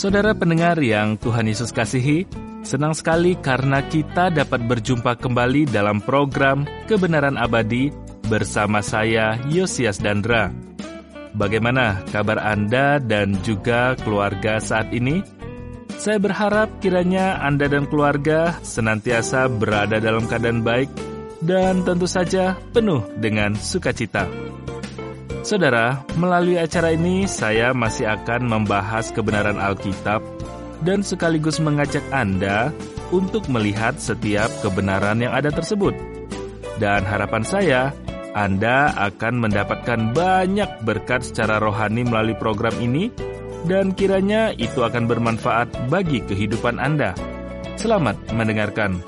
Saudara pendengar yang Tuhan Yesus kasihi, senang sekali karena kita dapat berjumpa kembali dalam program Kebenaran Abadi bersama saya, Yosias Dandra. Bagaimana kabar Anda dan juga keluarga saat ini? Saya berharap kiranya Anda dan keluarga senantiasa berada dalam keadaan baik dan tentu saja penuh dengan sukacita. Saudara, melalui acara ini saya masih akan membahas kebenaran Alkitab dan sekaligus mengajak Anda untuk melihat setiap kebenaran yang ada tersebut. Dan harapan saya, Anda akan mendapatkan banyak berkat secara rohani melalui program ini dan kiranya itu akan bermanfaat bagi kehidupan Anda. Selamat mendengarkan.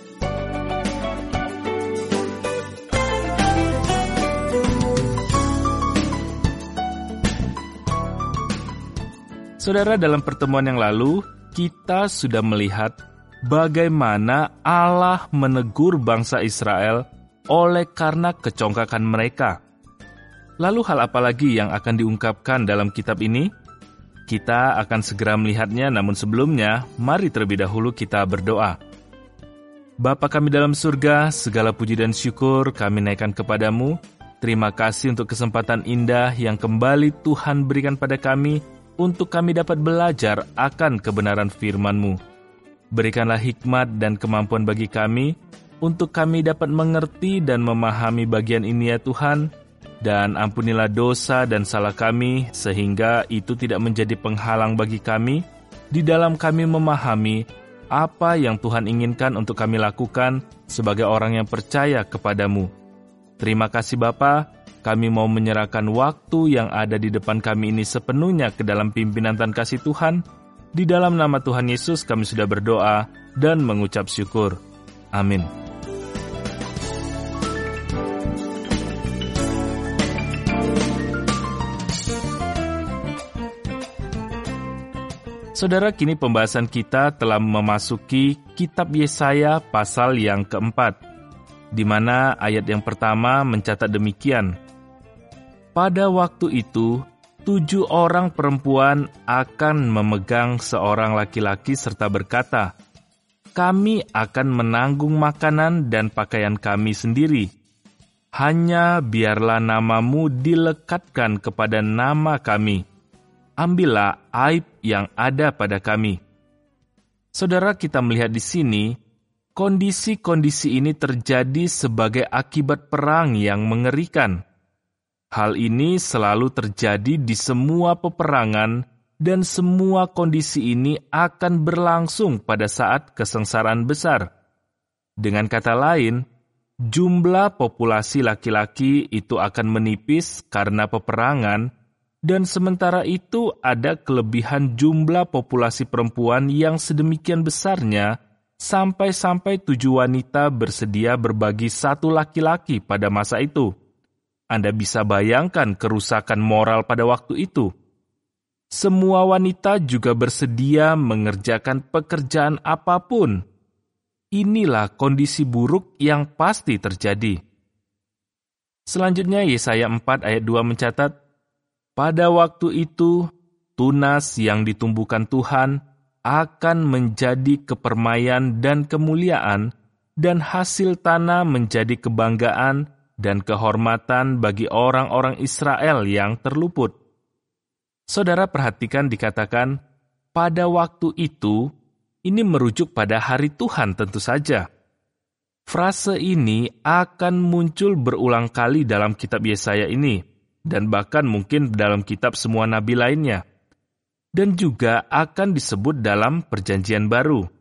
Saudara, dalam pertemuan yang lalu, kita sudah melihat bagaimana Allah menegur bangsa Israel oleh karena kecongkakan mereka. Lalu hal apa lagi yang akan diungkapkan dalam kitab ini? Kita akan segera melihatnya, namun sebelumnya, mari terlebih dahulu kita berdoa. Bapa kami dalam surga, segala puji dan syukur kami naikkan kepadamu. Terima kasih untuk kesempatan indah yang kembali Tuhan berikan pada kami, untuk kami dapat belajar akan kebenaran firman-Mu. Berikanlah hikmat dan kemampuan bagi kami, untuk kami dapat mengerti dan memahami bagian ini ya Tuhan, dan ampunilah dosa dan salah kami, sehingga itu tidak menjadi penghalang bagi kami, di dalam kami memahami apa yang Tuhan inginkan untuk kami lakukan sebagai orang yang percaya kepadamu. Terima kasih Bapa. Kami mau menyerahkan waktu yang ada di depan kami ini sepenuhnya ke dalam pimpinan dan kasih Tuhan. Di dalam nama Tuhan Yesus kami sudah berdoa dan mengucap syukur. Amin. Saudara, kini pembahasan kita telah memasuki kitab Yesaya pasal yang keempat, di mana ayat yang pertama mencatat demikian. Pada waktu itu, 7 orang perempuan akan memegang seorang laki-laki serta berkata, "Kami akan menanggung makanan dan pakaian kami sendiri. Hanya biarlah namamu dilekatkan kepada nama kami. Ambillah aib yang ada pada kami." Saudara, kita melihat di sini, kondisi-kondisi ini terjadi sebagai akibat perang yang mengerikan. Hal ini selalu terjadi di semua peperangan dan semua kondisi ini akan berlangsung pada saat kesengsaraan besar. Dengan kata lain, jumlah populasi laki-laki itu akan menipis karena peperangan, dan sementara itu ada kelebihan jumlah populasi perempuan yang sedemikian besarnya sampai-sampai 7 wanita bersedia berbagi 1 laki-laki pada masa itu. Anda bisa bayangkan kerusakan moral pada waktu itu. Semua wanita juga bersedia mengerjakan pekerjaan apapun. Inilah kondisi buruk yang pasti terjadi. Selanjutnya Yesaya 4 ayat 2 mencatat, "Pada waktu itu, tunas yang ditumbuhkan Tuhan akan menjadi kepermaian dan kemuliaan, dan hasil tanah menjadi kebanggaan dan kehormatan bagi orang-orang Israel yang terluput." Saudara, perhatikan dikatakan, pada waktu itu, ini merujuk pada hari Tuhan tentu saja. Frase ini akan muncul berulang kali dalam kitab Yesaya ini, dan bahkan mungkin dalam kitab semua nabi lainnya, dan juga akan disebut dalam Perjanjian Baru.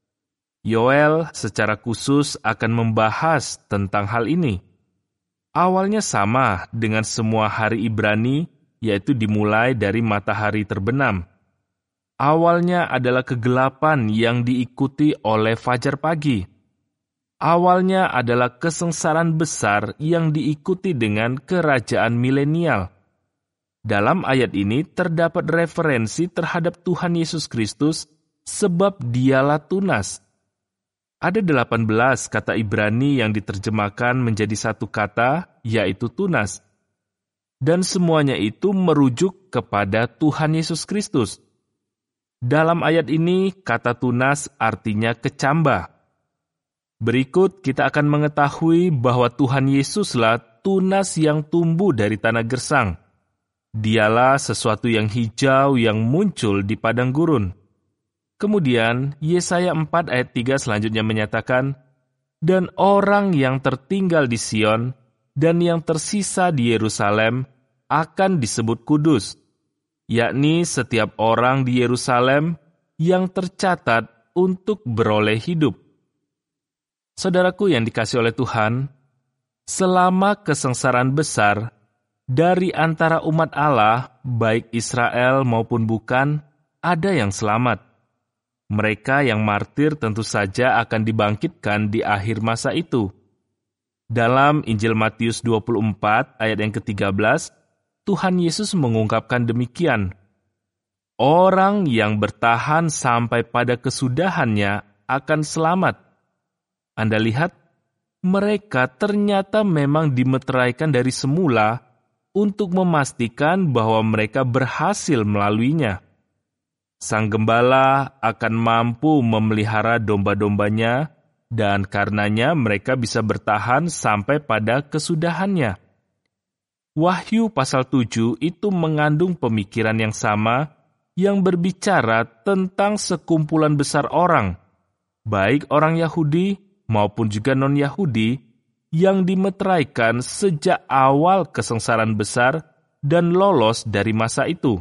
Yoel secara khusus akan membahas tentang hal ini. Awalnya sama dengan semua hari Ibrani, yaitu dimulai dari matahari terbenam. Awalnya adalah kegelapan yang diikuti oleh fajar pagi. Awalnya adalah kesengsaraan besar yang diikuti dengan kerajaan milenial. Dalam ayat ini terdapat referensi terhadap Tuhan Yesus Kristus sebab dialah tunas. Ada 18 kata Ibrani yang diterjemahkan menjadi satu kata, yaitu tunas. Dan semuanya itu merujuk kepada Tuhan Yesus Kristus. Dalam ayat ini, kata tunas artinya kecambah. Berikut kita akan mengetahui bahwa Tuhan Yesuslah tunas yang tumbuh dari tanah gersang. Dialah sesuatu yang hijau yang muncul di padang gurun. Kemudian, Yesaya 4 ayat 3 selanjutnya menyatakan, "Dan orang yang tertinggal di Sion dan yang tersisa di Yerusalem akan disebut kudus, yakni setiap orang di Yerusalem yang tercatat untuk beroleh hidup." Saudaraku yang dikasihi oleh Tuhan, selama kesengsaraan besar, dari antara umat Allah, baik Israel maupun bukan, ada yang selamat. Mereka yang martir tentu saja akan dibangkitkan di akhir masa itu. Dalam Injil Matius 24 ayat yang ke-13, Tuhan Yesus mengungkapkan demikian, "Orang yang bertahan sampai pada kesudahannya akan selamat." Anda lihat, mereka ternyata memang dimeteraikan dari semula untuk memastikan bahwa mereka berhasil melaluinya. Sang gembala akan mampu memelihara domba-dombanya, dan karenanya mereka bisa bertahan sampai pada kesudahannya. Wahyu pasal 7 itu mengandung pemikiran yang sama yang berbicara tentang sekumpulan besar orang, baik orang Yahudi maupun juga non-Yahudi, yang dimeteraikan sejak awal kesengsaraan besar dan lolos dari masa itu.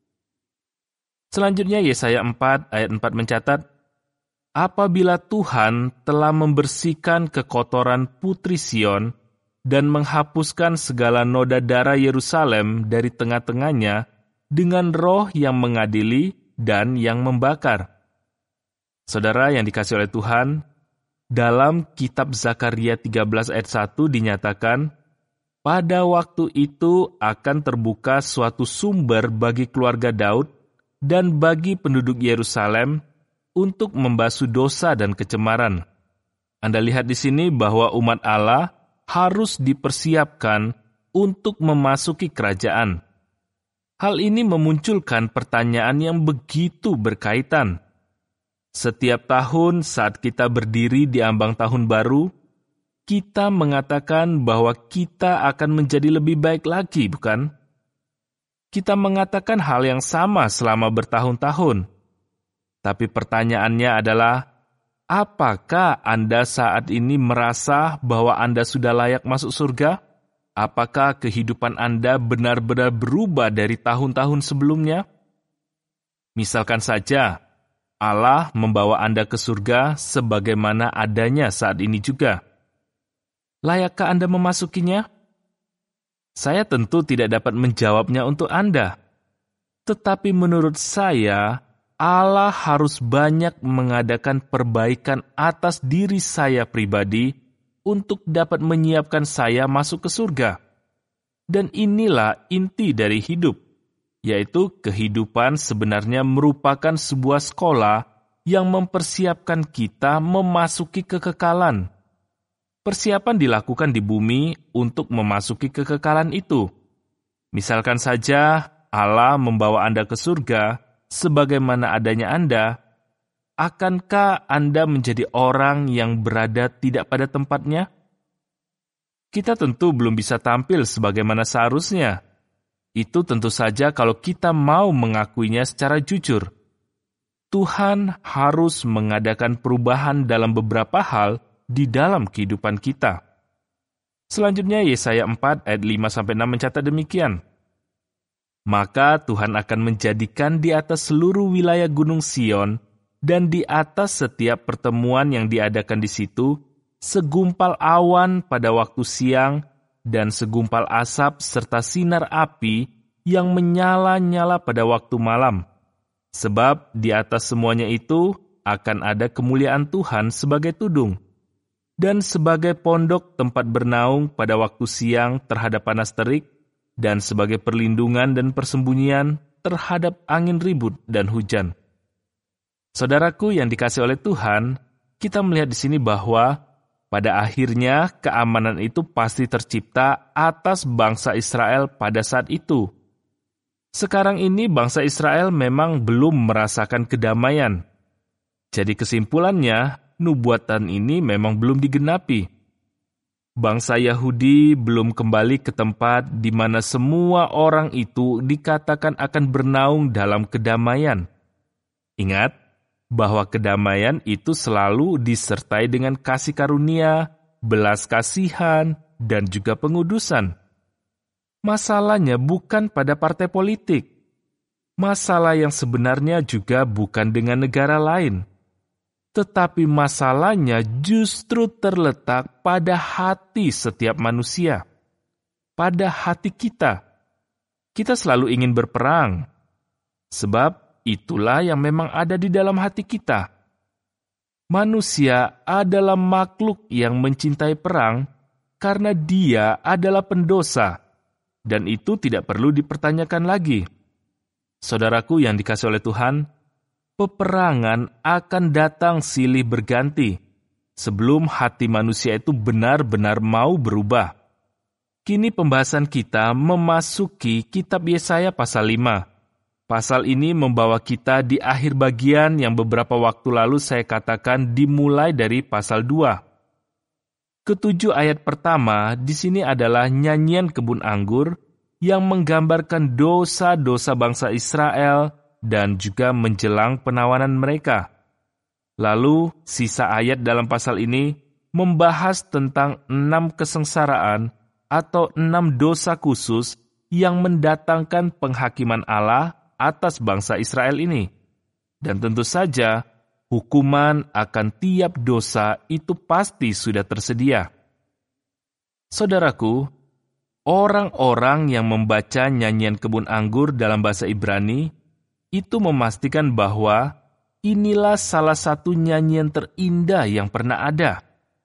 Selanjutnya Yesaya 4 ayat 4 mencatat, "Apabila Tuhan telah membersihkan kekotoran putri Sion dan menghapuskan segala noda darah Yerusalem dari tengah-tengahnya dengan roh yang mengadili dan yang membakar." Saudara yang dikasihi oleh Tuhan, dalam kitab Zakaria 13 ayat 1 dinyatakan, "Pada waktu itu akan terbuka suatu sumber bagi keluarga Daud dan bagi penduduk Yerusalem untuk membasuh dosa dan kecemaran." Anda lihat di sini bahwa umat Allah harus dipersiapkan untuk memasuki kerajaan. Hal ini memunculkan pertanyaan yang begitu berkaitan. Setiap tahun saat kita berdiri di ambang tahun baru, kita mengatakan bahwa kita akan menjadi lebih baik lagi, bukan? Kita mengatakan hal yang sama selama bertahun-tahun. Tapi pertanyaannya adalah, apakah Anda saat ini merasa bahwa Anda sudah layak masuk surga? Apakah kehidupan Anda benar-benar berubah dari tahun-tahun sebelumnya? Misalkan saja, Allah membawa Anda ke surga sebagaimana adanya saat ini juga. Layakkah Anda memasukinya? Saya tentu tidak dapat menjawabnya untuk Anda. Tetapi menurut saya, Allah harus banyak mengadakan perbaikan atas diri saya pribadi untuk dapat menyiapkan saya masuk ke surga. Dan inilah inti dari hidup, yaitu kehidupan sebenarnya merupakan sebuah sekolah yang mempersiapkan kita memasuki kekekalan. Persiapan dilakukan di bumi untuk memasuki kekekalan itu. Misalkan saja Allah membawa Anda ke surga sebagaimana adanya Anda, akankah Anda menjadi orang yang berada tidak pada tempatnya? Kita tentu belum bisa tampil sebagaimana seharusnya. Itu tentu saja kalau kita mau mengakuinya secara jujur. Tuhan harus mengadakan perubahan dalam beberapa hal di dalam kehidupan kita. Selanjutnya Yesaya 4 ayat 5-6 mencatat demikian. "Maka Tuhan akan menjadikan di atas seluruh wilayah gunung Sion dan di atas setiap pertemuan yang diadakan di situ, segumpal awan pada waktu siang dan segumpal asap serta sinar api yang menyala-nyala pada waktu malam. Sebab di atas semuanya itu akan ada kemuliaan Tuhan sebagai tudung, dan sebagai pondok tempat bernaung pada waktu siang terhadap panas terik, dan sebagai perlindungan dan persembunyian terhadap angin ribut dan hujan." Saudaraku yang dikasihi oleh Tuhan, kita melihat di sini bahwa pada akhirnya keamanan itu pasti tercipta atas bangsa Israel pada saat itu. Sekarang ini bangsa Israel memang belum merasakan kedamaian. Jadi kesimpulannya, nubuatan ini memang belum digenapi. Bangsa Yahudi belum kembali ke tempat di mana semua orang itu dikatakan akan bernaung dalam kedamaian. Ingat bahwa kedamaian itu selalu disertai dengan kasih karunia, belas kasihan, dan juga pengudusan. Masalahnya bukan pada partai politik. Masalah yang sebenarnya juga bukan dengan negara lain. Tetapi masalahnya justru terletak pada hati setiap manusia. Pada hati kita. Kita selalu ingin berperang. Sebab itulah yang memang ada di dalam hati kita. Manusia adalah makhluk yang mencintai perang karena dia adalah pendosa. Dan itu tidak perlu dipertanyakan lagi. Saudaraku yang dikasihi oleh Tuhan, peperangan akan datang silih berganti sebelum hati manusia itu benar-benar mau berubah. Kini pembahasan kita memasuki kitab Yesaya pasal 5. Pasal ini membawa kita di akhir bagian yang beberapa waktu lalu saya katakan dimulai dari pasal 2. Ketujuh ayat pertama di sini adalah nyanyian kebun anggur yang menggambarkan dosa-dosa bangsa Israel dan juga menjelang penawanan mereka. Lalu, sisa ayat dalam pasal ini membahas tentang 6 kesengsaraan atau 6 dosa khusus yang mendatangkan penghakiman Allah atas bangsa Israel ini. Dan tentu saja, hukuman akan tiap dosa itu pasti sudah tersedia. Saudaraku, orang-orang yang membaca nyanyian kebun anggur dalam bahasa Ibrani itu memastikan bahwa inilah salah satu nyanyian terindah yang pernah ada.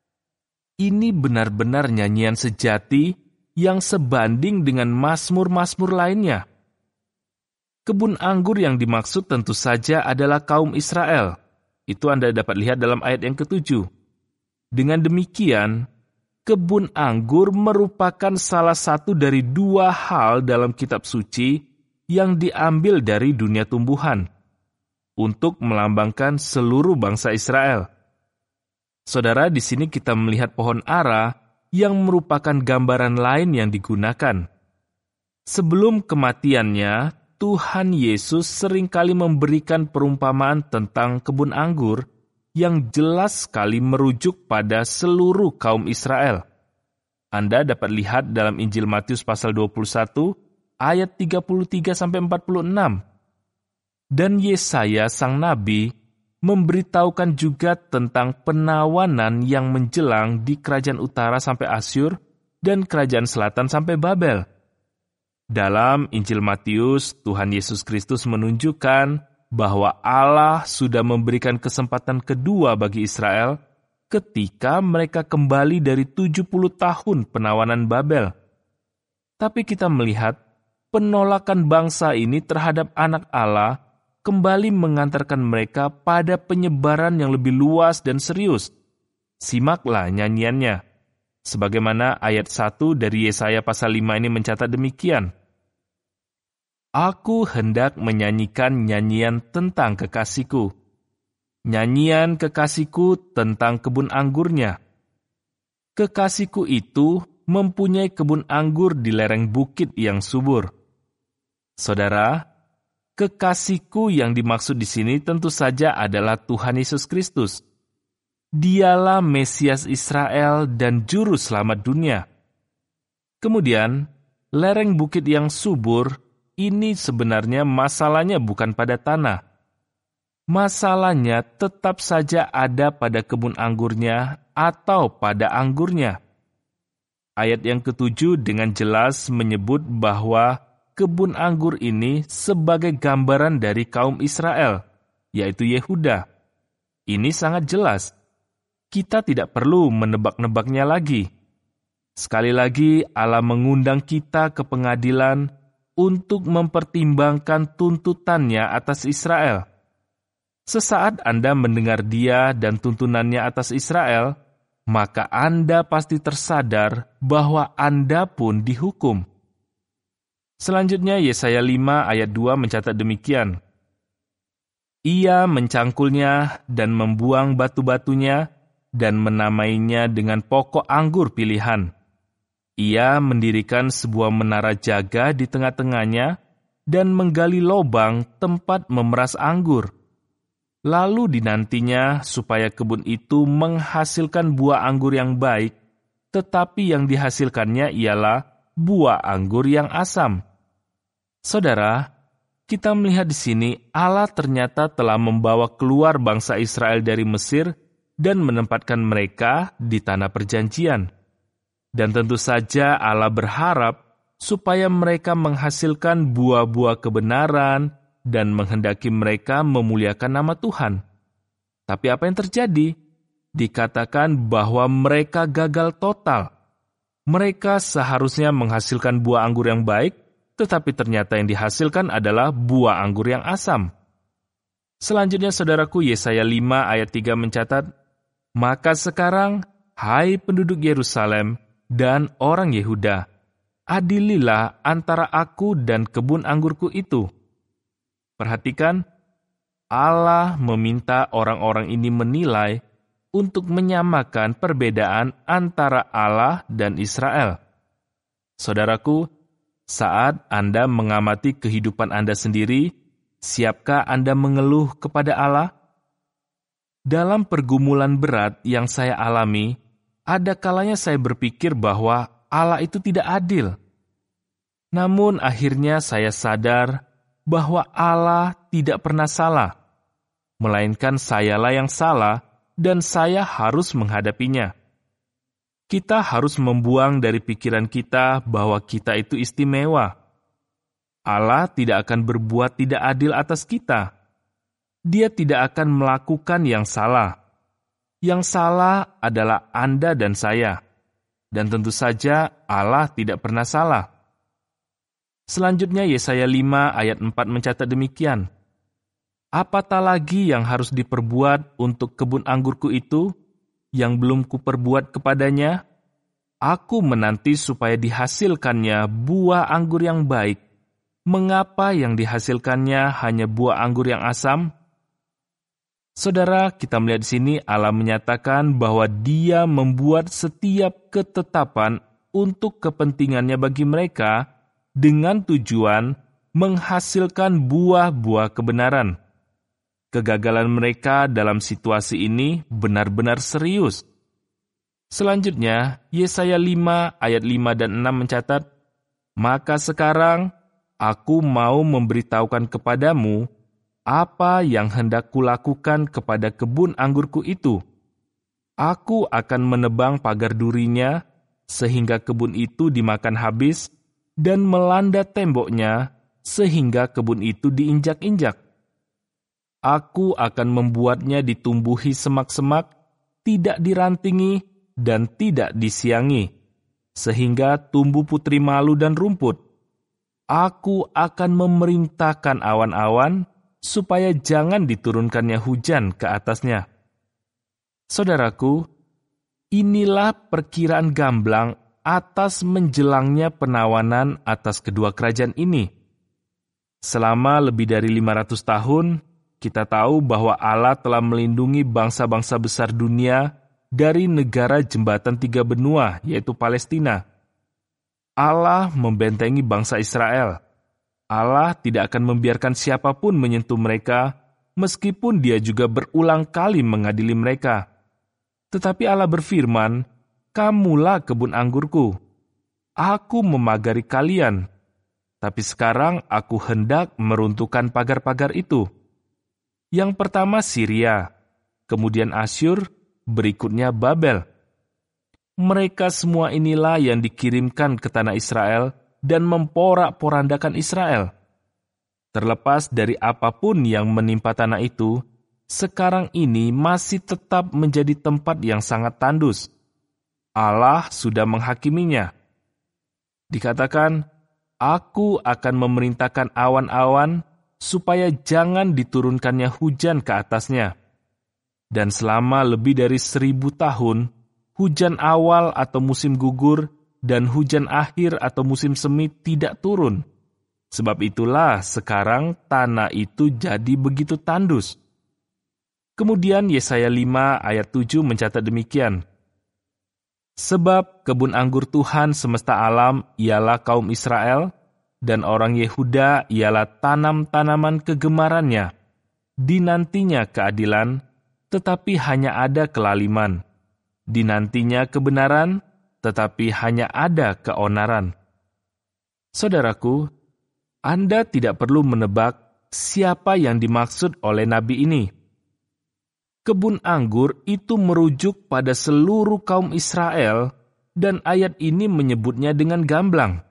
Ini benar-benar nyanyian sejati yang sebanding dengan mazmur-mazmur lainnya. Kebun anggur yang dimaksud tentu saja adalah kaum Israel. Itu Anda dapat lihat dalam ayat yang ke-7. Dengan demikian, kebun anggur merupakan salah satu dari 2 hal dalam kitab suci yang diambil dari dunia tumbuhan untuk melambangkan seluruh bangsa Israel. Saudara, di sini kita melihat pohon ara yang merupakan gambaran lain yang digunakan. Sebelum kematiannya, Tuhan Yesus seringkali memberikan perumpamaan tentang kebun anggur yang jelas sekali merujuk pada seluruh kaum Israel. Anda dapat lihat dalam Injil Matius pasal 21 ayat 33-46. Dan Yesaya sang nabi memberitahukan juga tentang penawanan yang menjelang di kerajaan utara sampai Asyur dan kerajaan selatan sampai Babel. Dalam Injil Matius, Tuhan Yesus Kristus menunjukkan bahwa Allah sudah memberikan kesempatan kedua bagi Israel ketika mereka kembali dari 70 tahun penawanan Babel. Tapi kita melihat penolakan bangsa ini terhadap anak Allah kembali mengantarkan mereka pada penyebaran yang lebih luas dan serius. Simaklah nyanyiannya. Sebagaimana ayat 1 dari Yesaya pasal 5 ini mencatat demikian. Aku hendak menyanyikan nyanyian tentang kekasihku. Nyanyian kekasihku tentang kebun anggurnya. Kekasihku itu mempunyai kebun anggur di lereng bukit yang subur. Saudara, kekasihku yang dimaksud di sini tentu saja adalah Tuhan Yesus Kristus. Dialah Mesias Israel dan Juru Selamat dunia. Kemudian, lereng bukit yang subur ini sebenarnya masalahnya bukan pada tanah. Masalahnya tetap saja ada pada kebun anggurnya atau pada anggurnya. Ayat yang ke-7 dengan jelas menyebut bahwa kebun anggur ini sebagai gambaran dari kaum Israel, yaitu Yehuda. Ini sangat jelas. Kita tidak perlu menebak-nebaknya lagi. Sekali lagi, Allah mengundang kita ke pengadilan untuk mempertimbangkan tuntutannya atas Israel. Sesaat Anda mendengar dia dan tuntunannya atas Israel, maka Anda pasti tersadar bahwa Anda pun dihukum. Selanjutnya Yesaya 5 ayat 2 mencatat demikian. Ia mencangkulnya dan membuang batu-batunya dan menamainya dengan pokok anggur pilihan. Ia mendirikan sebuah menara jaga di tengah-tengahnya dan menggali lobang tempat memeras anggur. Lalu dinantinya supaya kebun itu menghasilkan buah anggur yang baik, tetapi yang dihasilkannya ialah buah anggur yang asam. Saudara, kita melihat di sini Allah ternyata telah membawa keluar bangsa Israel dari Mesir dan menempatkan mereka di tanah perjanjian. Dan tentu saja Allah berharap supaya mereka menghasilkan buah-buah kebenaran dan menghendaki mereka memuliakan nama Tuhan. Tapi apa yang terjadi? Dikatakan bahwa mereka gagal total. Mereka seharusnya menghasilkan buah anggur yang baik, tetapi ternyata yang dihasilkan adalah buah anggur yang asam. Selanjutnya saudaraku, Yesaya 5 ayat 3 mencatat, "Maka sekarang, hai penduduk Yerusalem dan orang Yehuda, adililah antara aku dan kebun anggurku itu." Perhatikan, Allah meminta orang-orang ini menilai untuk menyamakan perbedaan antara Allah dan Israel. Saudaraku, saat Anda mengamati kehidupan Anda sendiri, siapkah Anda mengeluh kepada Allah? Dalam pergumulan berat yang saya alami, ada kalanya saya berpikir bahwa Allah itu tidak adil. Namun akhirnya saya sadar bahwa Allah tidak pernah salah, melainkan sayalah yang salah dan saya harus menghadapinya. Kita harus membuang dari pikiran kita bahwa kita itu istimewa. Allah tidak akan berbuat tidak adil atas kita. Dia tidak akan melakukan yang salah. Yang salah adalah Anda dan saya. Dan tentu saja Allah tidak pernah salah. Selanjutnya Yesaya 5 ayat 4 mencatat demikian. "Apatah lagi yang harus diperbuat untuk kebun anggurku itu, yang belum kuperbuat kepadanya? Aku menanti supaya dihasilkannya buah anggur yang baik. Mengapa yang dihasilkannya hanya buah anggur yang asam?" Saudara, kita melihat di sini Allah menyatakan bahwa Dia membuat setiap ketetapan untuk kepentingannya bagi mereka dengan tujuan menghasilkan buah-buah kebenaran. Kegagalan mereka dalam situasi ini benar-benar serius. Selanjutnya, Yesaya 5 ayat 5 dan 6 mencatat, "Maka sekarang aku mau memberitahukan kepadamu apa yang hendak kulakukan kepada kebun anggurku itu. Aku akan menebang pagar durinya sehingga kebun itu dimakan habis dan melanda temboknya sehingga kebun itu diinjak-injak. Aku akan membuatnya ditumbuhi semak-semak, tidak dirantingi dan tidak disiangi, sehingga tumbuh putri malu dan rumput. Aku akan memerintahkan awan-awan supaya jangan diturunkannya hujan ke atasnya." Saudaraku, inilah perkiraan gamblang atas menjelangnya penawanan atas kedua kerajaan ini. Selama lebih dari 500 tahun, kita tahu bahwa Allah telah melindungi bangsa-bangsa besar dunia dari negara jembatan tiga benua, yaitu Palestina. Allah membentengi bangsa Israel. Allah tidak akan membiarkan siapapun menyentuh mereka, meskipun Dia juga berulang kali mengadili mereka. Tetapi Allah berfirman, "Kamulah kebun anggurku. Aku memagari kalian. Tapi sekarang aku hendak meruntuhkan pagar-pagar itu." Yang pertama Syria, kemudian Asyur, berikutnya Babel. Mereka semua inilah yang dikirimkan ke tanah Israel dan memporak-porandakan Israel. Terlepas dari apapun yang menimpa tanah itu, sekarang ini masih tetap menjadi tempat yang sangat tandus. Allah sudah menghakiminya. Dikatakan, "Aku akan memerintahkan awan-awan supaya jangan diturunkannya hujan ke atasnya." Dan selama lebih dari 1000 tahun, hujan awal atau musim gugur dan hujan akhir atau musim semi tidak turun. Sebab itulah sekarang tanah itu jadi begitu tandus. Kemudian Yesaya 5 ayat 7 mencatat demikian. Sebab kebun anggur Tuhan semesta alam ialah kaum Israel, dan orang Yehuda ialah tanam-tanaman kegemarannya. Dinantinya keadilan, tetapi hanya ada kelaliman. Dinantinya kebenaran, tetapi hanya ada keonaran. Saudaraku, Anda tidak perlu menebak siapa yang dimaksud oleh nabi ini. Kebun anggur itu merujuk pada seluruh kaum Israel, dan ayat ini menyebutnya dengan gamblang.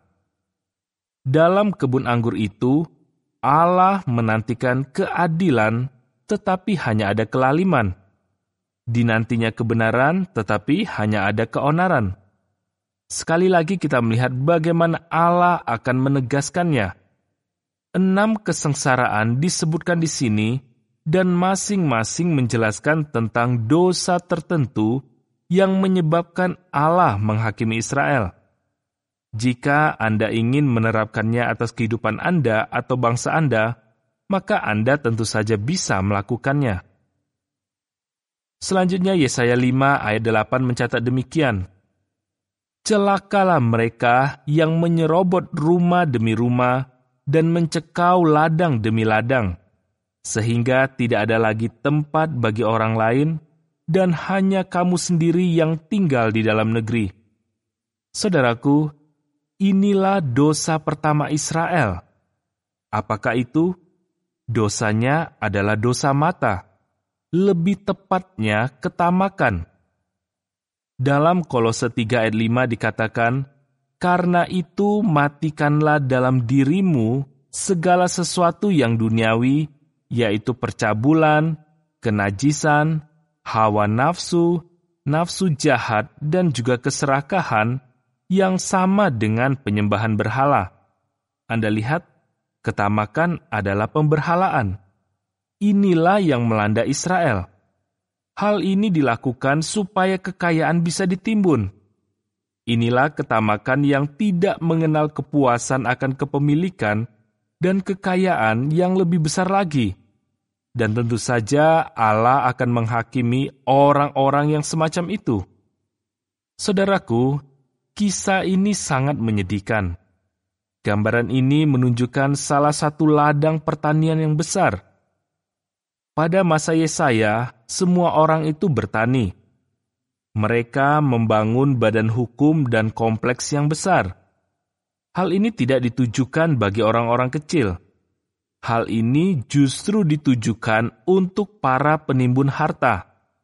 Dalam kebun anggur itu, Allah menantikan keadilan, tetapi hanya ada kelaliman. Dinantinya kebenaran, tetapi hanya ada keonaran. Sekali lagi kita melihat bagaimana Allah akan menegaskannya. 6 kesengsaraan disebutkan di sini, dan masing-masing menjelaskan tentang dosa tertentu yang menyebabkan Allah menghakimi Israel. Jika Anda ingin menerapkannya atas kehidupan Anda atau bangsa Anda, maka Anda tentu saja bisa melakukannya. Selanjutnya Yesaya 5 ayat 8 mencatat demikian. Celakalah mereka yang menyerobot rumah demi rumah dan mencekau ladang demi ladang, sehingga tidak ada lagi tempat bagi orang lain, dan hanya kamu sendiri yang tinggal di dalam negeri. Saudaraku, inilah dosa pertama Israel. Apakah itu? Dosanya adalah dosa mata, lebih tepatnya ketamakan. Dalam Kolose 3 ayat 5 dikatakan, karena itu matikanlah dalam dirimu segala sesuatu yang duniawi, yaitu percabulan, kenajisan, hawa nafsu, nafsu jahat, dan juga keserakahan yang sama dengan penyembahan berhala. Anda lihat, ketamakan adalah pemberhalaan. Inilah yang melanda Israel. Hal ini dilakukan supaya kekayaan bisa ditimbun. Inilah ketamakan yang tidak mengenal kepuasan akan kepemilikan dan kekayaan yang lebih besar lagi. Dan tentu saja Allah akan menghakimi orang-orang yang semacam itu. Saudaraku, kisah ini sangat menyedihkan. Gambaran ini menunjukkan salah satu ladang pertanian yang besar. Pada masa Yesaya, semua orang itu bertani. Mereka membangun badan hukum dan kompleks yang besar. Hal ini tidak ditujukan bagi orang-orang kecil. Hal ini justru ditujukan untuk para penimbun harta.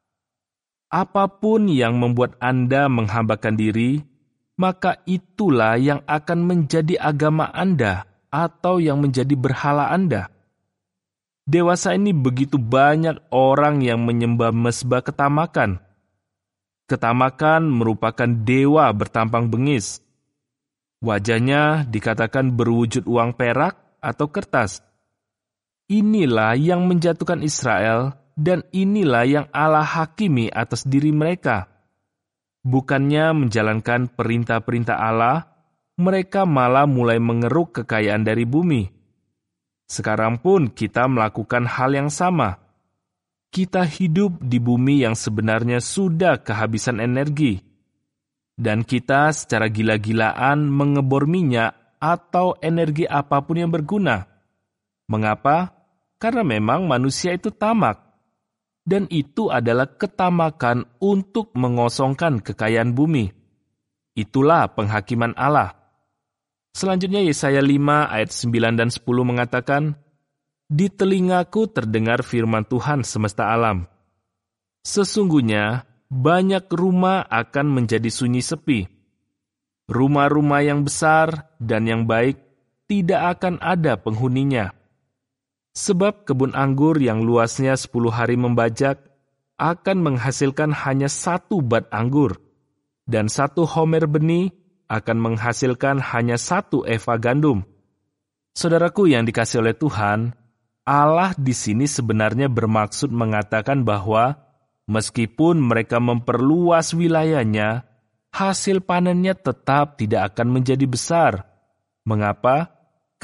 Apapun yang membuat Anda menghambakan diri, maka itulah yang akan menjadi agama Anda atau yang menjadi berhala Anda. Dewasa ini begitu banyak orang yang menyembah mesbah ketamakan. Ketamakan merupakan dewa bertampang bengis. Wajahnya dikatakan berwujud uang perak atau kertas. Inilah yang menjatuhkan Israel, dan inilah yang Allah hakimi atas diri mereka. Bukannya menjalankan perintah-perintah Allah, mereka malah mulai mengeruk kekayaan dari bumi. Sekarang pun kita melakukan hal yang sama. Kita hidup di bumi yang sebenarnya sudah kehabisan energi. Dan kita secara gila-gilaan mengebor minyak atau energi apapun yang berguna. Mengapa? Karena memang manusia itu tamak. Dan itu adalah ketamakan untuk mengosongkan kekayaan bumi. Itulah penghakiman Allah. Selanjutnya Yesaya 5 ayat 9 dan 10 mengatakan, di telingaku terdengar firman Tuhan semesta alam. Sesungguhnya banyak rumah akan menjadi sunyi sepi. Rumah-rumah yang besar dan yang baik tidak akan ada penghuninya. Sebab kebun anggur yang luasnya 10 hari membajak akan menghasilkan hanya 1 bat anggur, dan 1 homer benih akan menghasilkan hanya 1 eva gandum. Saudaraku yang dikasihi oleh Tuhan, Allah di sini sebenarnya bermaksud mengatakan bahwa meskipun mereka memperluas wilayahnya, hasil panennya tetap tidak akan menjadi besar. Mengapa?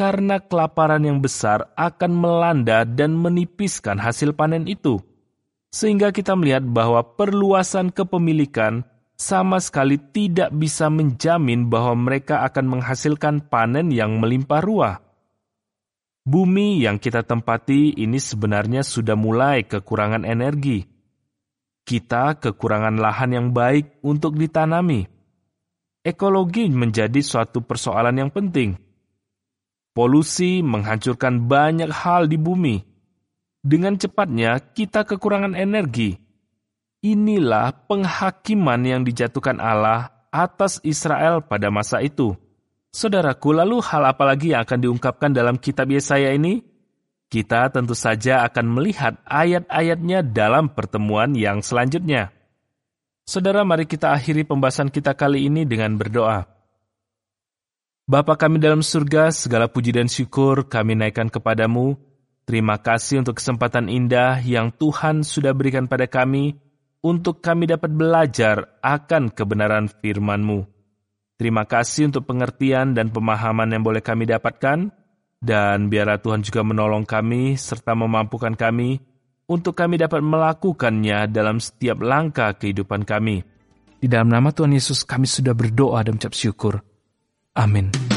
karena kelaparan yang besar akan melanda dan menipiskan hasil panen itu. Sehingga kita melihat bahwa perluasan kepemilikan sama sekali tidak bisa menjamin bahwa mereka akan menghasilkan panen yang melimpah ruah. Bumi yang kita tempati ini sebenarnya sudah mulai kekurangan energi. Kita kekurangan lahan yang baik untuk ditanami. Ekologi menjadi suatu persoalan yang penting. Polusi menghancurkan banyak hal di bumi. Dengan cepatnya, kita kekurangan energi. Inilah penghakiman yang dijatuhkan Allah atas Israel pada masa itu. Saudaraku, lalu hal apa lagi yang akan diungkapkan dalam kitab Yesaya ini? Kita tentu saja akan melihat ayat-ayatnya dalam pertemuan yang selanjutnya. Saudara, mari kita akhiri pembahasan kita kali ini dengan berdoa. Bapa kami dalam surga, segala puji dan syukur kami naikkan kepadamu. Terima kasih untuk kesempatan indah yang Tuhan sudah berikan pada kami, untuk kami dapat belajar akan kebenaran firman-Mu. Terima kasih untuk pengertian dan pemahaman yang boleh kami dapatkan, dan biarlah Tuhan juga menolong kami serta memampukan kami untuk kami dapat melakukannya dalam setiap langkah kehidupan kami. Di dalam nama Tuhan Yesus kami sudah berdoa dan mengucap syukur. Amin.